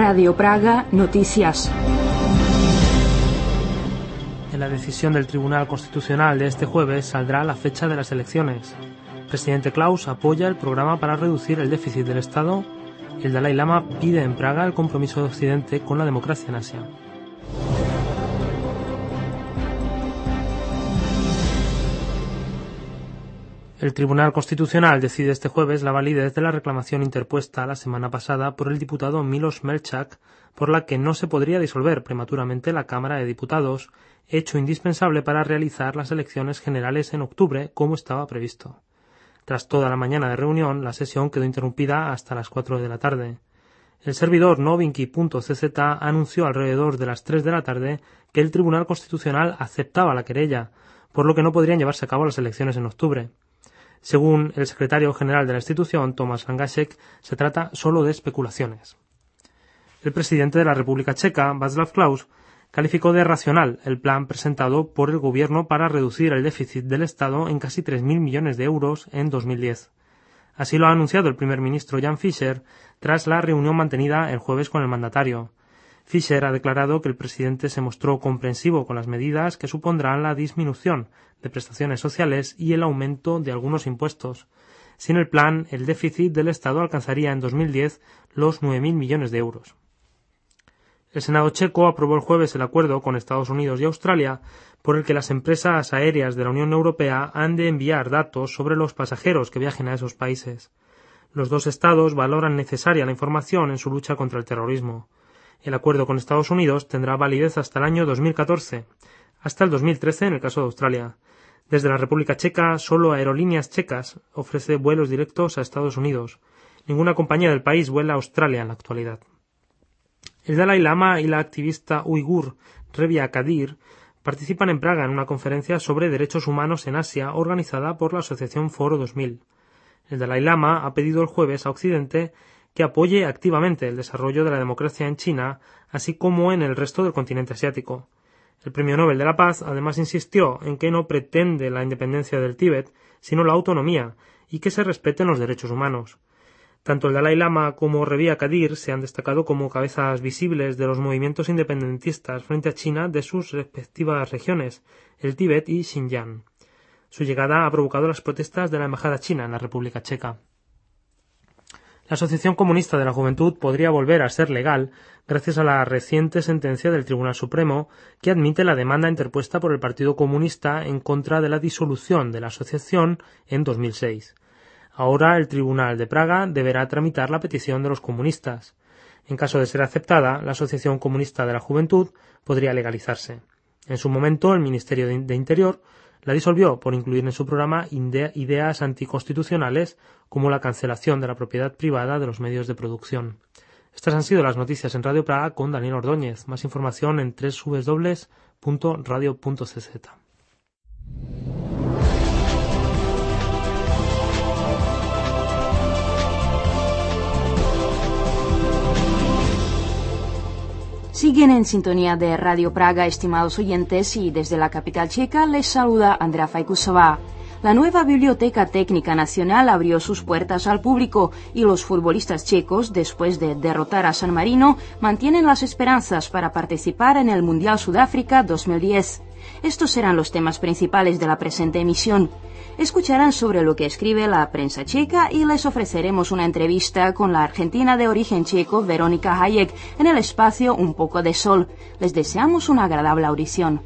Radio Praga Noticias. En la decisión del Tribunal Constitucional de este jueves saldrá la fecha de las elecciones. El presidente Klaus apoya el programa para reducir el déficit del Estado y el Dalai Lama pide en Praga el compromiso de Occidente con la democracia en Asia. El Tribunal Constitucional decide este jueves la validez de la reclamación interpuesta la semana pasada por el diputado Miloš Melčák, por la que no se podría disolver prematuramente la Cámara de Diputados, hecho indispensable para realizar las elecciones generales en octubre, como estaba previsto. Tras toda la mañana de reunión, la sesión quedó interrumpida hasta las 4 de la tarde. El servidor Novinky.cz anunció alrededor de las 3 de la tarde que el Tribunal Constitucional aceptaba la querella, por lo que no podrían llevarse a cabo las elecciones en octubre. Según el secretario general de la institución, Tomáš Hangašek, se trata solo de especulaciones. El presidente de la República Checa, Václav Klaus, calificó de racional el plan presentado por el gobierno para reducir el déficit del Estado en casi 3.000 millones de euros en 2010. Así lo ha anunciado el primer ministro Jan Fischer tras la reunión mantenida el jueves con el mandatario. Fischer ha declarado que el presidente se mostró comprensivo con las medidas que supondrán la disminución de prestaciones sociales y el aumento de algunos impuestos. Sin el plan, el déficit del Estado alcanzaría en 2010 los 9.000 millones de euros. El Senado checo aprobó el jueves el acuerdo con Estados Unidos y Australia por el que las empresas aéreas de la Unión Europea han de enviar datos sobre los pasajeros que viajen a esos países. Los dos estados valoran necesaria la información en su lucha contra el terrorismo. El acuerdo con Estados Unidos tendrá validez hasta el año 2014, hasta el 2013 en el caso de Australia. Desde la República Checa, solo Aerolíneas Checas ofrece vuelos directos a Estados Unidos. Ninguna compañía del país vuela a Australia en la actualidad. El Dalai Lama y la activista uigur Revia Kadir participan en Praga en una conferencia sobre derechos humanos en Asia organizada por la asociación Foro 2000. El Dalai Lama ha pedido el jueves a Occidente que apoye activamente el desarrollo de la democracia en China, así como en el resto del continente asiático. El Premio Nobel de la Paz además insistió en que no pretende la independencia del Tíbet, sino la autonomía, y que se respeten los derechos humanos. Tanto el Dalai Lama como Revia Kadir se han destacado como cabezas visibles de los movimientos independentistas frente a China de sus respectivas regiones, el Tíbet y Xinjiang. Su llegada ha provocado las protestas de la embajada china en la República Checa. La Asociación Comunista de la Juventud podría volver a ser legal gracias a la reciente sentencia del Tribunal Supremo que admite la demanda interpuesta por el Partido Comunista en contra de la disolución de la asociación en 2006. Ahora el Tribunal de Praga deberá tramitar la petición de los comunistas. En caso de ser aceptada, la Asociación Comunista de la Juventud podría legalizarse. En su momento, el Ministerio de Interior la disolvió por incluir en su programa ideas anticonstitucionales como la cancelación de la propiedad privada de los medios de producción. Estas han sido las noticias en Radio Praga con Daniel Ordóñez. Más información en www.radio.cz. Siguen en sintonía de Radio Praga, estimados oyentes, y desde la capital checa les saluda Andrea Fajkusová. La nueva Biblioteca Técnica Nacional abrió sus puertas al público y los futbolistas checos, después de derrotar a San Marino, mantienen las esperanzas para participar en el Mundial Sudáfrica 2010. Estos serán los temas principales de la presente emisión. Escucharán sobre lo que escribe la prensa checa y les ofreceremos una entrevista con la argentina de origen checo Verónica Hayek en el espacio Un poco de sol. Les deseamos una agradable audición.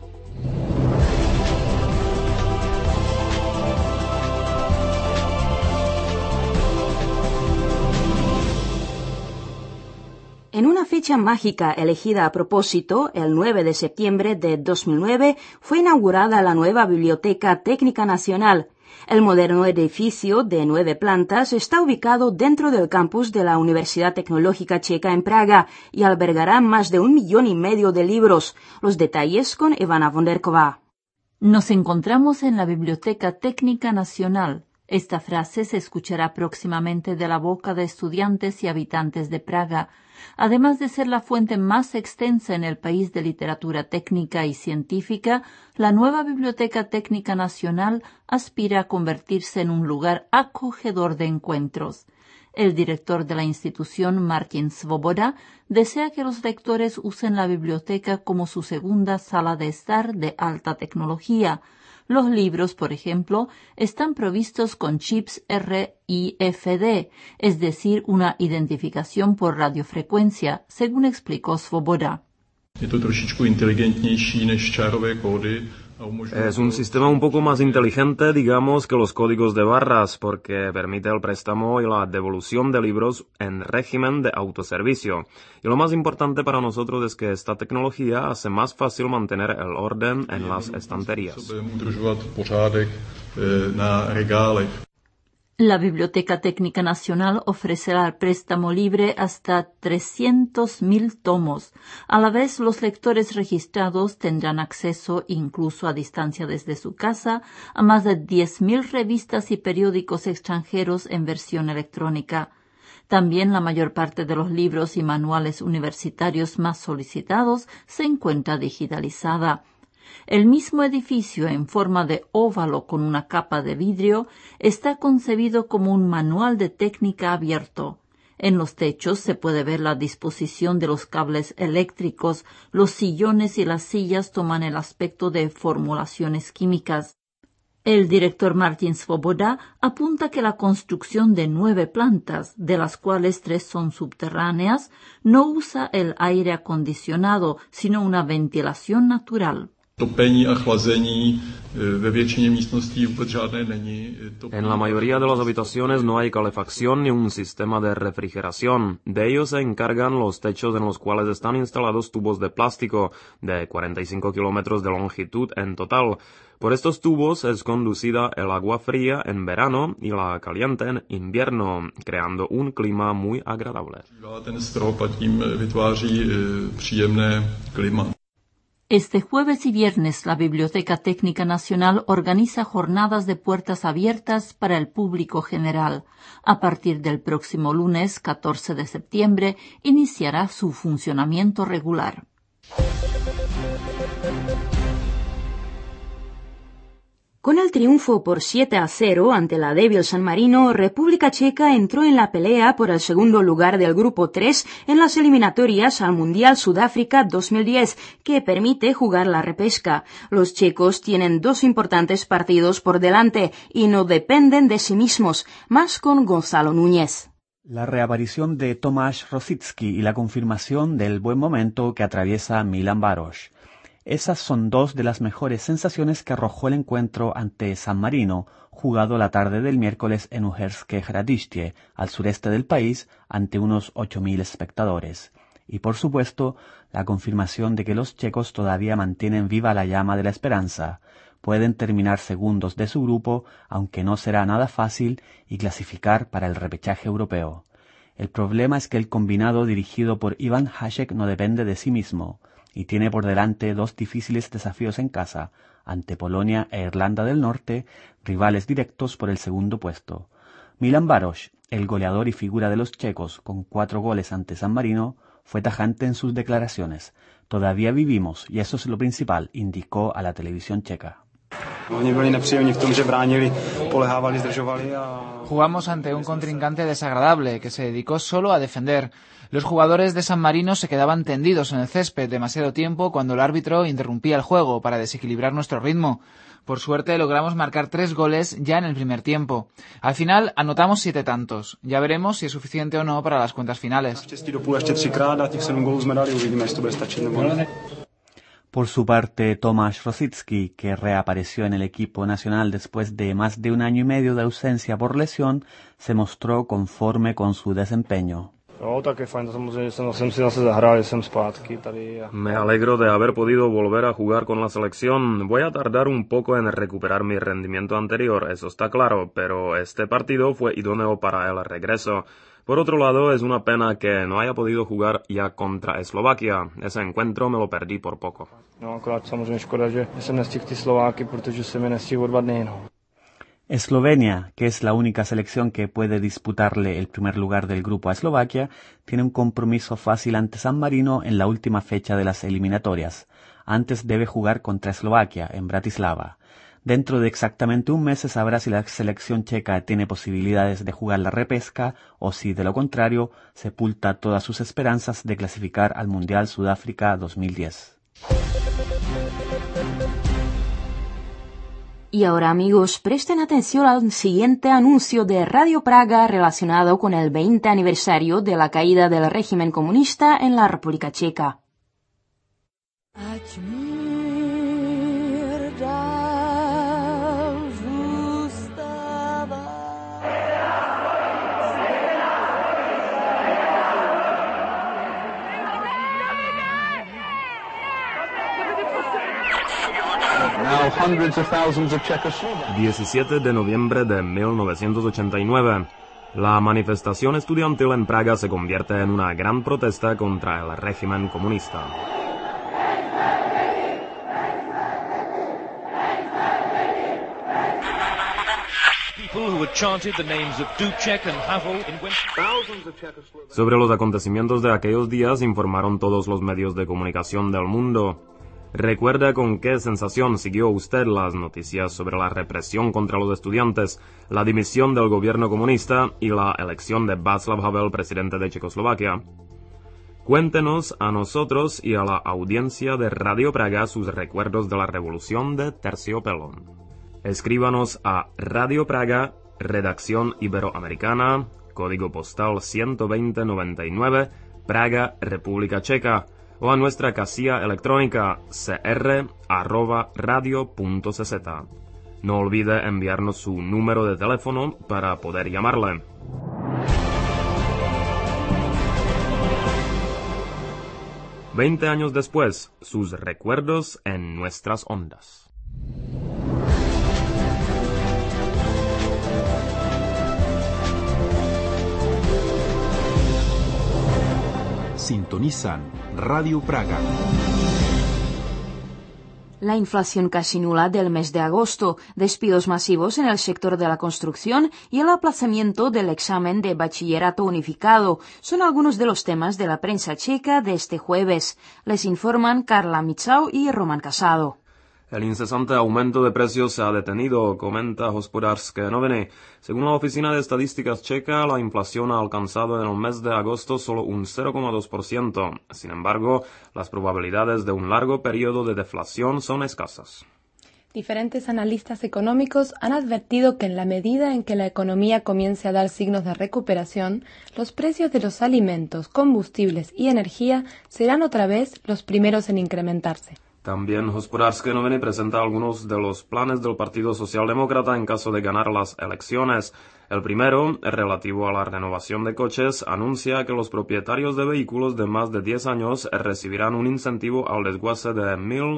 En una fecha mágica elegida a propósito, el 9 de septiembre de 2009, fue inaugurada la nueva Biblioteca Técnica Nacional. El moderno edificio de 9 plantas está ubicado dentro del campus de la Universidad Tecnológica Checa en Praga y albergará más de 1,5 millones de libros. Los detalles con Ivana Vonderkova. Nos encontramos en la Biblioteca Técnica Nacional. Esta frase se escuchará próximamente de la boca de estudiantes y habitantes de Praga. Además de ser la fuente más extensa en el país de literatura técnica y científica, la nueva Biblioteca Técnica Nacional aspira a convertirse en un lugar acogedor de encuentros. El director de la institución, Martin Svoboda, desea que los lectores usen la biblioteca como su segunda sala de estar de alta tecnología. Los libros, por ejemplo, están provistos con chips RFID, es decir, una identificación por radiofrecuencia, según explicó Svoboda. Es un sistema un poco más inteligente, digamos, que los códigos de barras, porque permite el préstamo y la devolución de libros en régimen de autoservicio. Y lo más importante para nosotros es que esta tecnología hace más fácil mantener el orden en las estanterías. La Biblioteca Técnica Nacional ofrecerá el préstamo libre hasta 300.000 tomos. A la vez, los lectores registrados tendrán acceso, incluso a distancia desde su casa, a más de 10.000 revistas y periódicos extranjeros en versión electrónica. También la mayor parte de los libros y manuales universitarios más solicitados se encuentra digitalizada. El mismo edificio en forma de óvalo con una capa de vidrio está concebido como un manual de técnica abierto. En los techos se puede ver la disposición de los cables eléctricos, los sillones y las sillas toman el aspecto de formulaciones químicas. El director Martin Svoboda apunta que la construcción de 9 plantas, de las cuales 3 son subterráneas, no usa el aire acondicionado, sino una ventilación natural. En la mayoría de las habitaciones no hay calefacción ni un sistema de refrigeración. De ello se encargan los techos en los cuales están instalados tubos de plástico de 45 kilómetros de longitud en total. Por estos tubos es conducida el agua fría en verano y la caliente en invierno, creando un clima muy agradable. Este jueves y viernes la Biblioteca Técnica Nacional organiza jornadas de puertas abiertas para el público general. A partir del próximo lunes 14 de septiembre iniciará su funcionamiento regular. Con el triunfo por 7-0 ante la débil San Marino, República Checa entró en la pelea por el segundo lugar del Grupo 3 en las eliminatorias al Mundial Sudáfrica 2010, que permite jugar la repesca. Los checos tienen 2 importantes partidos por delante y no dependen de sí mismos, más con Gonzalo Núñez. La reaparición de Tomáš Rosický y la confirmación del buen momento que atraviesa Milan Baroš. Esas son 2 de las mejores sensaciones que arrojó el encuentro ante San Marino, jugado la tarde del miércoles en Uherské Hradiště, al sureste del país, ante unos 8.000 espectadores. Y por supuesto, la confirmación de que los checos todavía mantienen viva la llama de la esperanza. Pueden terminar segundos de su grupo, aunque no será nada fácil, y clasificar para el repechaje europeo. El problema es que el combinado dirigido por Ivan Hašek no depende de sí mismo, y tiene por delante 2 difíciles desafíos en casa, ante Polonia e Irlanda del Norte, rivales directos por el segundo puesto. Milan Baroš, el goleador y figura de los checos, con 4 goles ante San Marino, fue tajante en sus declaraciones. Todavía vivimos, y eso es lo principal, indicó a la televisión checa. Jugamos ante un contrincante desagradable que se dedicó solo a defender. Los jugadores de San Marino se quedaban tendidos en el césped demasiado tiempo cuando el árbitro interrumpía el juego para desequilibrar nuestro ritmo. Por suerte logramos marcar 3 goles ya en el primer tiempo. Al final anotamos 7 tantos. Ya veremos si es suficiente o no para las cuentas finales. Por su parte, Tomáš Rosický, que reapareció en el equipo nacional después de más de 1 año y medio de ausencia por lesión, se mostró conforme con su desempeño. Me alegro de haber podido volver a jugar con la selección. Voy a tardar un poco en recuperar mi rendimiento anterior, eso está claro, pero este partido fue idóneo para el regreso. Por otro lado, es una pena que no haya podido jugar ya contra Eslovaquia. Ese encuentro me lo perdí por poco. Eslovenia, que es la única selección que puede disputarle el primer lugar del grupo a Eslovaquia, tiene un compromiso fácil ante San Marino en la última fecha de las eliminatorias. Antes debe jugar contra Eslovaquia, en Bratislava. Dentro de exactamente un mes se sabrá si la selección checa tiene posibilidades de jugar la repesca o si, de lo contrario, sepulta todas sus esperanzas de clasificar al Mundial Sudáfrica 2010. Y ahora, amigos, presten atención al siguiente anuncio de Radio Praga relacionado con el 20 aniversario de la caída del régimen comunista en la República Checa. Now hundreds of thousands of Czechoslovaks. 17 de noviembre de 1989. La manifestación estudiantil en Praga se convierte en una gran protesta contra el régimen comunista. Sobre los acontecimientos de aquellos días informaron todos los medios de comunicación del mundo. ¿Recuerda con qué sensación siguió usted las noticias sobre la represión contra los estudiantes, la dimisión del gobierno comunista y la elección de Václav Havel presidente de Checoslovaquia? Cuéntenos a nosotros y a la audiencia de Radio Praga sus recuerdos de la revolución de Terciopelo. Escríbanos a Radio Praga, Redacción Iberoamericana, código postal 12099, Praga, República Checa, o a nuestra casilla electrónica cr@radio.cz. No olvide enviarnos su número de teléfono para poder llamarle. «20 años después, sus recuerdos en nuestras ondas». Sintonizan Radio Praga. La inflación casi nula del mes de agosto, despidos masivos en el sector de la construcción y el aplazamiento del examen de bachillerato unificado son algunos de los temas de la prensa checa de este jueves. Les informan Carla Michau y Roman Casado. El incesante aumento de precios se ha detenido, comenta Hospodářské noviny. Según la Oficina de Estadísticas checa, la inflación ha alcanzado en el mes de agosto solo un 0,2%. Sin embargo, las probabilidades de un largo periodo de deflación son escasas. Diferentes analistas económicos han advertido que en la medida en que la economía comience a dar signos de recuperación, los precios de los alimentos, combustibles y energía serán otra vez los primeros en incrementarse. También Hospodářské noviny presenta algunos de los planes del Partido Socialdemócrata en caso de ganar las elecciones. El primero, relativo a la renovación de coches, anuncia que los propietarios de vehículos de más de 10 años recibirán un incentivo al desguace de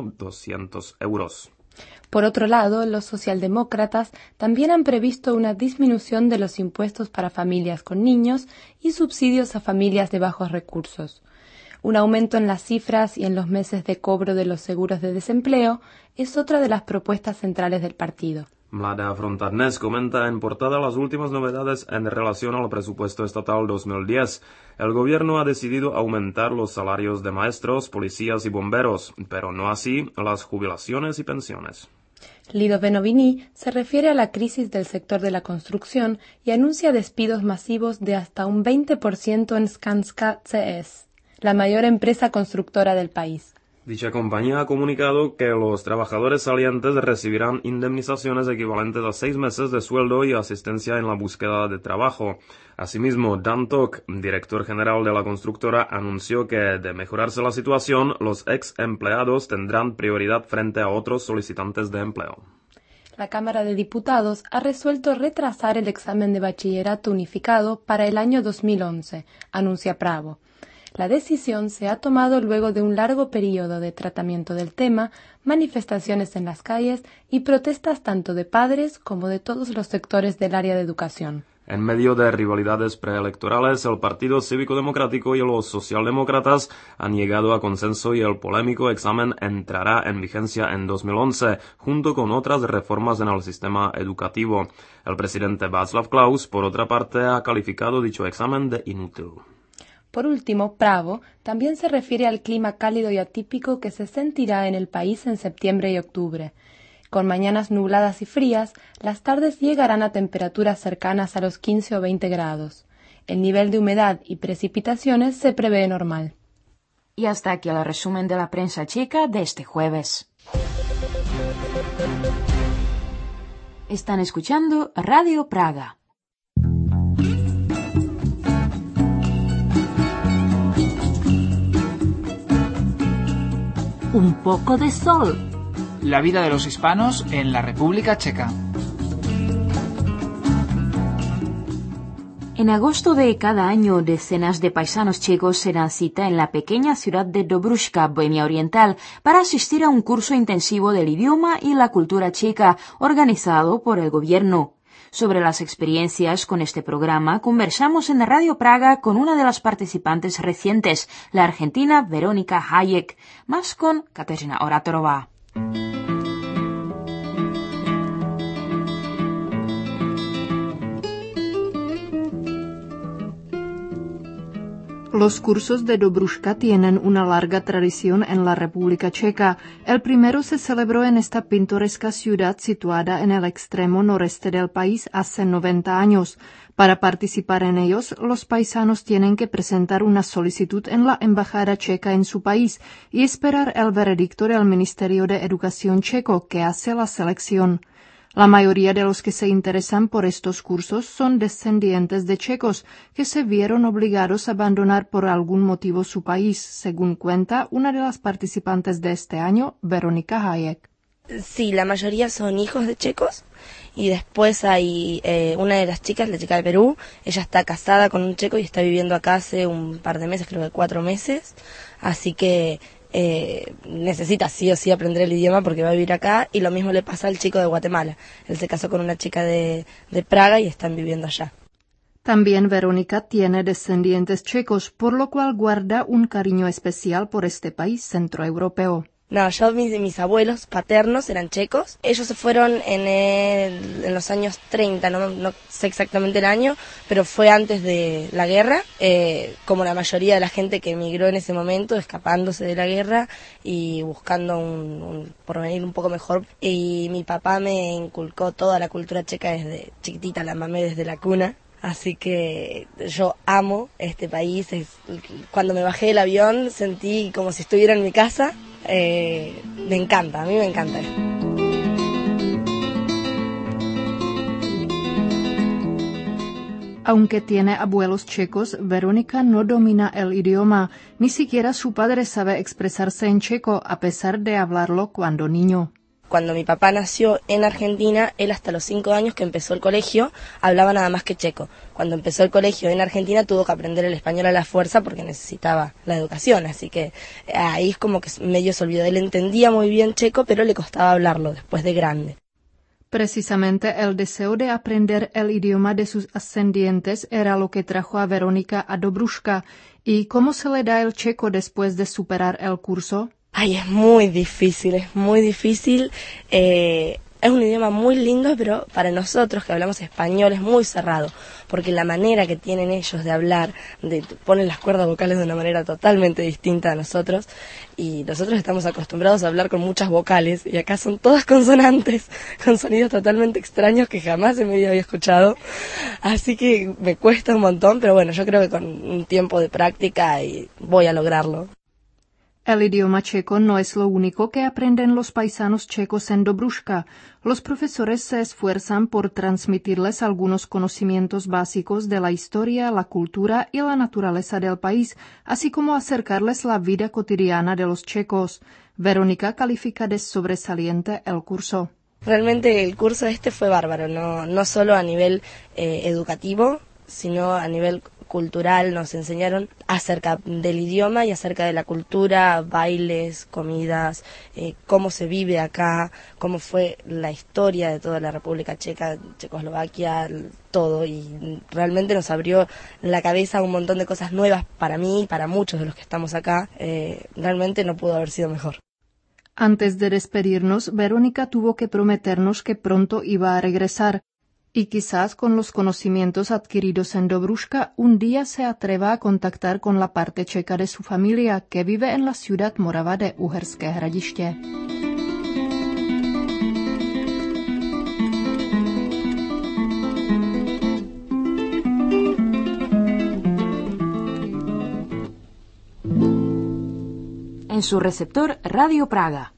1.200 euros. Por otro lado, los socialdemócratas también han previsto una disminución de los impuestos para familias con niños y subsidios a familias de bajos recursos. Un aumento en las cifras y en los meses de cobro de los seguros de desempleo es otra de las propuestas centrales del partido. Mladá fronta dnes comenta en portada las últimas novedades en relación al presupuesto estatal 2010. El gobierno ha decidido aumentar los salarios de maestros, policías y bomberos, pero no así las jubilaciones y pensiones. Lido Benovini se refiere a la crisis del sector de la construcción y anuncia despidos masivos de hasta un 20% en Skanska CS, la mayor empresa constructora del país. Dicha compañía ha comunicado que los trabajadores salientes recibirán indemnizaciones equivalentes a 6 meses de sueldo y asistencia en la búsqueda de trabajo. Asimismo, Dan Tok, director general de la constructora, anunció que, de mejorarse la situación, los ex empleados tendrán prioridad frente a otros solicitantes de empleo. La Cámara de Diputados ha resuelto retrasar el examen de bachillerato unificado para el año 2011, anuncia Pravo. La decisión se ha tomado luego de un largo periodo de tratamiento del tema, manifestaciones en las calles y protestas tanto de padres como de todos los sectores del área de educación. En medio de rivalidades preelectorales, el Partido Cívico Democrático y los socialdemócratas han llegado a consenso y el polémico examen entrará en vigencia en 2011, junto con otras reformas en el sistema educativo. El presidente Václav Klaus, por otra parte, ha calificado dicho examen de inútil. Por último, Pravo también se refiere al clima cálido y atípico que se sentirá en el país en septiembre y octubre. Con mañanas nubladas y frías, las tardes llegarán a temperaturas cercanas a los 15 o 20 grados. El nivel de humedad y precipitaciones se prevé normal. Y hasta aquí el resumen de la prensa checa de este jueves. Están escuchando Radio Praga. Un poco de sol. La vida de los hispanos en la República Checa. En agosto de cada año, decenas de paisanos checos se dan cita en la pequeña ciudad de Dobruška, Bohemia Oriental, para asistir a un curso intensivo del idioma y la cultura checa, organizado por el gobierno. Sobre las experiencias con este programa, conversamos en Radio Praga con una de las participantes recientes, la argentina Veronika Hayek, más con Kateřina Oratorová. Los cursos de Dobruška tienen una larga tradición en la República Checa. El primero se celebró en esta pintoresca ciudad situada en el extremo noreste del país hace 90 años. Para participar en ellos, los paisanos tienen que presentar una solicitud en la Embajada Checa en su país y esperar el veredicto del Ministerio de Educación checo, que hace la selección. La mayoría de los que se interesan por estos cursos son descendientes de checos que se vieron obligados a abandonar por algún motivo su país, según cuenta una de las participantes de este año, Veronika Hayek. Sí, la mayoría son hijos de checos y después hay una de las chicas, la chica de Perú, ella está casada con un checo y está viviendo acá hace un par de meses, creo que 4 meses, así que necesita sí o sí aprender el idioma porque va a vivir acá, y lo mismo le pasa al chico de Guatemala. Él se casó con una chica de Praga y están viviendo allá. También Verónica tiene descendientes checos, por lo cual guarda un cariño especial por este país centroeuropeo. No, mis abuelos paternos eran checos. Ellos se fueron en los años 30, no sé exactamente el año, pero fue antes de la guerra, como la mayoría de la gente que emigró en ese momento, escapándose de la guerra y buscando un porvenir un poco mejor. Y mi papá me inculcó toda la cultura checa desde chiquitita, la mamé desde la cuna. Así que yo amo este país. Cuando me bajé del avión sentí como si estuviera en mi casa. Me encanta, a mí me encanta. Aunque tiene abuelos checos, Verónica no domina el idioma. Ni siquiera su padre sabe expresarse en checo, a pesar de hablarlo cuando niño. Cuando mi papá nació en Argentina, él hasta los 5 años que empezó el colegio hablaba nada más que checo. Cuando empezó el colegio en Argentina tuvo que aprender el español a la fuerza porque necesitaba la educación, así que ahí es como que medio se olvidó. Él entendía muy bien checo, pero le costaba hablarlo después de grande. Precisamente el deseo de aprender el idioma de sus ascendientes era lo que trajo a Verónica a Dobruška. ¿Y cómo se le da el checo después de superar el curso? Ay, es muy difícil, es muy difícil. Es un idioma muy lindo, pero para nosotros que hablamos español es muy cerrado, porque la manera que tienen ellos de hablar, ponen las cuerdas vocales de una manera totalmente distinta a nosotros, y nosotros estamos acostumbrados a hablar con muchas vocales, y acá son todas consonantes, con sonidos totalmente extraños que jamás en mi vida había escuchado, así que me cuesta un montón, pero bueno, yo creo que con un tiempo de práctica voy a lograrlo. El idioma checo no es lo único que aprenden los paisanos checos en Dobruška. Los profesores se esfuerzan por transmitirles algunos conocimientos básicos de la historia, la cultura y la naturaleza del país, así como acercarles la vida cotidiana de los checos. Verónica califica de sobresaliente el curso. Realmente el curso fue bárbaro, no solo a nivel educativo, sino a nivel cultural. Nos enseñaron acerca del idioma y acerca de la cultura, bailes, comidas, cómo se vive acá, cómo fue la historia de toda la República Checa, Checoslovaquia, todo, y realmente nos abrió la cabeza a un montón de cosas nuevas para mí y para muchos de los que estamos acá. Realmente no pudo haber sido mejor. Antes de despedirnos, Verónica tuvo que prometernos que pronto iba a regresar. Y quizás con los conocimientos adquiridos en Dobruška un día se atreva a contactar con la parte checa de su familia que vive en la ciudad morava de Uherské Hradiště. su receptor Radio Praga.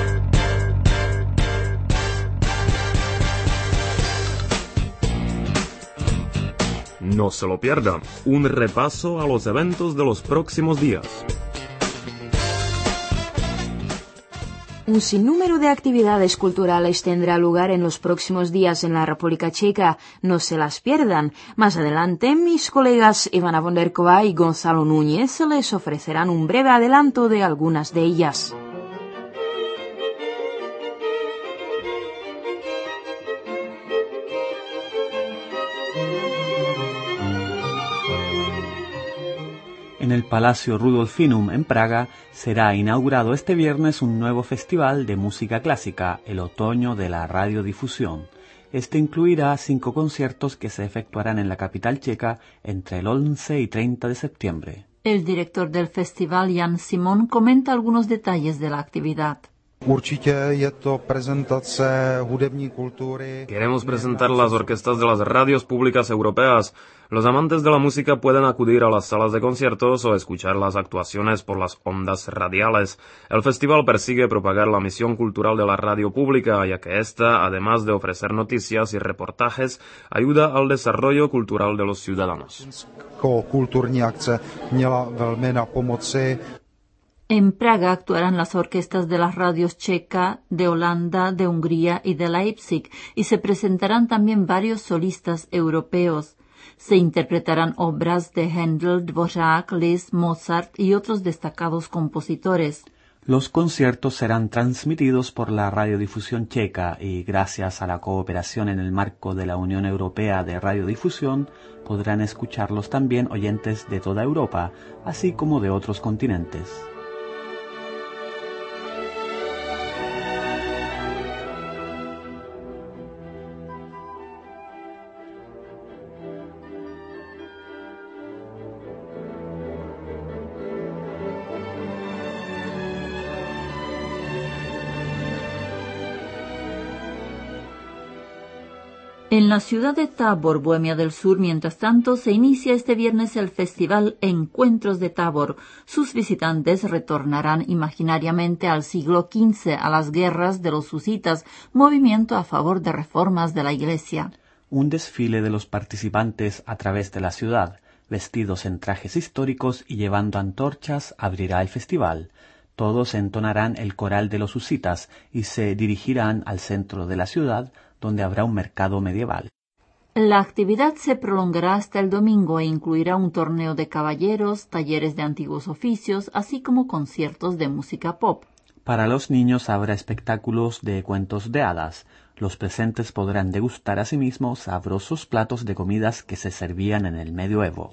No se lo pierda, un repaso a los eventos de los próximos días. Un sinnúmero de actividades culturales tendrá lugar en los próximos días en la República Checa. No se las pierdan. Más adelante, mis colegas Ivana Vonderkova y Gonzalo Núñez les ofrecerán un breve adelanto de algunas de ellas. En el Palacio Rudolfinum en Praga será inaugurado este viernes un nuevo festival de música clásica, el Otoño de la Radiodifusión. Este incluirá 5 conciertos que se efectuarán en la capital checa entre el 11 y 30 de septiembre. El director del festival, Jan Simon, comenta algunos detalles de la actividad. Queremos presentar las orquestas de las radios públicas europeas. Los amantes de la música pueden acudir a las salas de conciertos o escuchar las actuaciones por las ondas radiales. El festival persigue propagar la misión cultural de la radio pública, ya que esta, además de ofrecer noticias y reportajes, ayuda al desarrollo cultural de los ciudadanos. En Praga actuarán las orquestas de las radios checa, de Holanda, de Hungría y de Leipzig, y se presentarán también varios solistas europeos. Se interpretarán obras de Händel, Dvořák, Liszt, Mozart y otros destacados compositores. Los conciertos serán transmitidos por la radiodifusión checa y, gracias a la cooperación en el marco de la Unión Europea de Radiodifusión, podrán escucharlos también oyentes de toda Europa, así como de otros continentes. En la ciudad de Tábor, Bohemia del Sur, mientras tanto, se inicia este viernes el festival Encuentros de Tábor. Sus visitantes retornarán imaginariamente al siglo XV, a las guerras de los husitas, movimiento a favor de reformas de la Iglesia. Un desfile de los participantes a través de la ciudad, vestidos en trajes históricos y llevando antorchas, abrirá el festival. Todos entonarán el coral de los husitas y se dirigirán al centro de la ciudad, donde habrá un mercado medieval. La actividad se prolongará hasta el domingo e incluirá un torneo de caballeros, talleres de antiguos oficios, así como conciertos de música pop. Para los niños habrá espectáculos de cuentos de hadas. Los presentes podrán degustar asimismo sabrosos platos de comidas que se servían en el medioevo.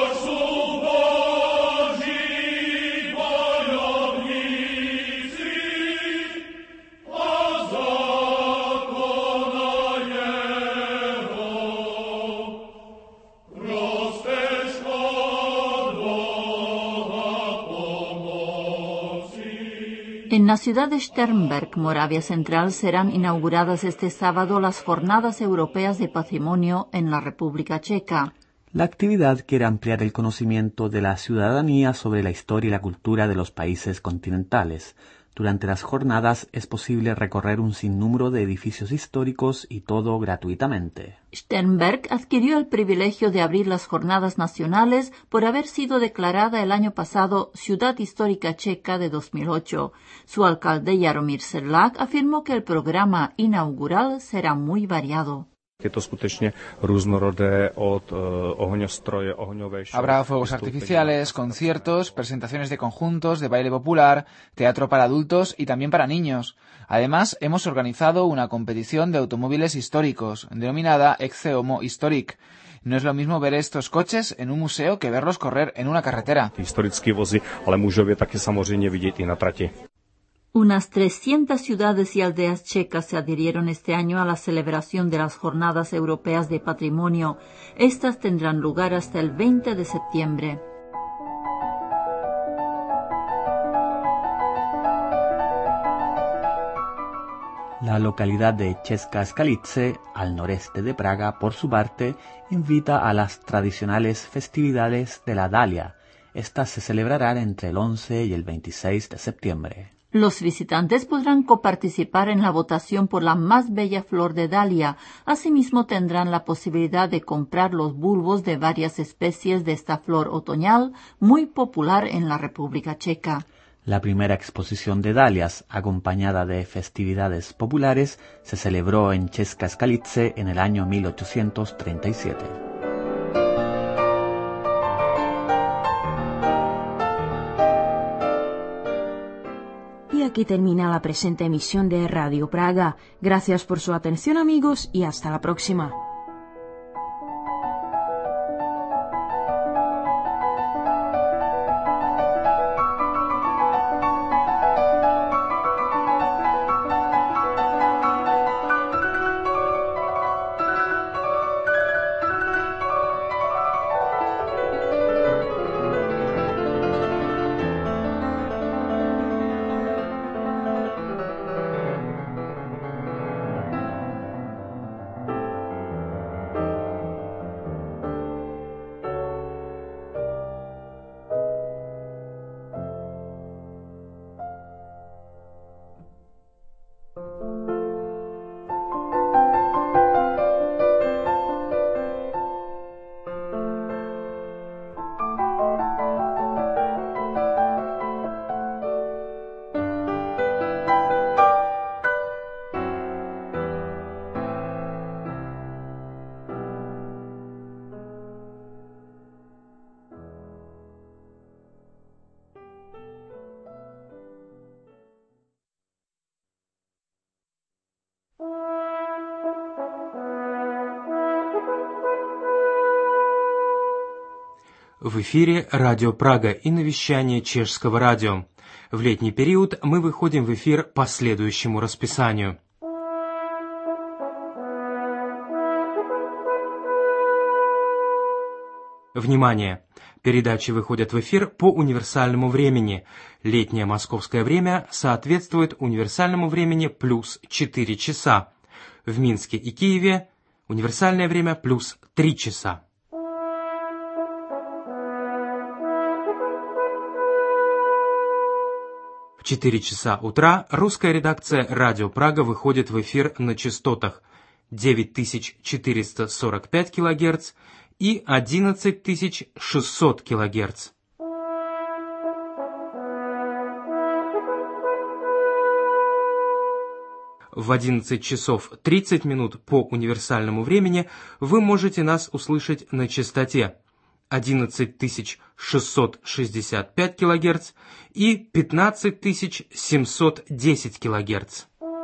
En la ciudad de Sternberg, Moravia Central, serán inauguradas este sábado las Jornadas Europeas de Patrimonio en la República Checa. La actividad quiere ampliar el conocimiento de la ciudadanía sobre la historia y la cultura de los países continentales. Durante las jornadas es posible recorrer un sinnúmero de edificios históricos y todo gratuitamente. Sternberg adquirió el privilegio de abrir las jornadas nacionales por haber sido declarada el año pasado Ciudad Histórica Checa de 2008. Su alcalde Jaromír Sedlák afirmó que el programa inaugural será muy variado. Habrá fuegos artificiales, conciertos, presentaciones de conjuntos, de baile popular, teatro para adultos y también para niños. Además, hemos organizado una competición de automóviles históricos, denominada Exceomo Historic. No es lo mismo ver estos coches en un museo que verlos correr en una carretera. Unas 300 ciudades y aldeas checas se adhirieron este año a la celebración de las Jornadas Europeas de Patrimonio. Estas tendrán lugar hasta el 20 de septiembre. La localidad de Česká Skalice, al noreste de Praga, por su parte, invita a las tradicionales festividades de la Dalia. Estas se celebrarán entre el 11 y el 26 de septiembre. Los visitantes podrán coparticipar en la votación por la más bella flor de dalia. Asimismo, tendrán la posibilidad de comprar los bulbos de varias especies de esta flor otoñal, muy popular en la República Checa. La primera exposición de dalias, acompañada de festividades populares, se celebró en Česká Skalice en el año 1837. Y aquí termina la presente emisión de Radio Praga. Gracias por su atención, amigos, y hasta la próxima. В эфире Радио Прага и навещание Чешского радио. В летний период мы выходим в эфир по следующему расписанию. Внимание! Передачи выходят в эфир по универсальному времени. Летнее московское время соответствует универсальному времени плюс 4 часа. В Минске и Киеве универсальное время плюс 3 часа. В 4 часа утра русская редакция «Радио Прага» выходит в эфир на частотах 9445 кГц и 11600 кГц. В 11 часов 30 минут по универсальному времени вы можете нас услышать на частоте 11665 кГц и 15710 кГц.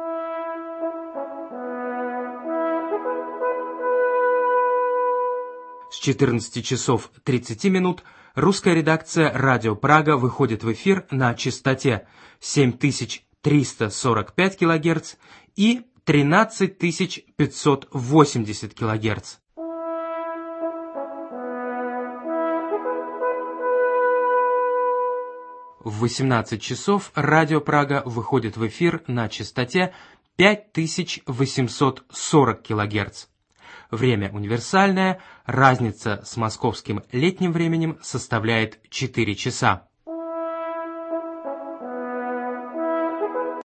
С 14 часов 30 минут русская редакция «Радио Прага» выходит в эфир на частоте 7345 кГц и 13580 кГц. В 18 часов Радио Прага выходит в эфир на частоте 5840 кГц. Время универсальное, разница с московским летним временем составляет 4 часа.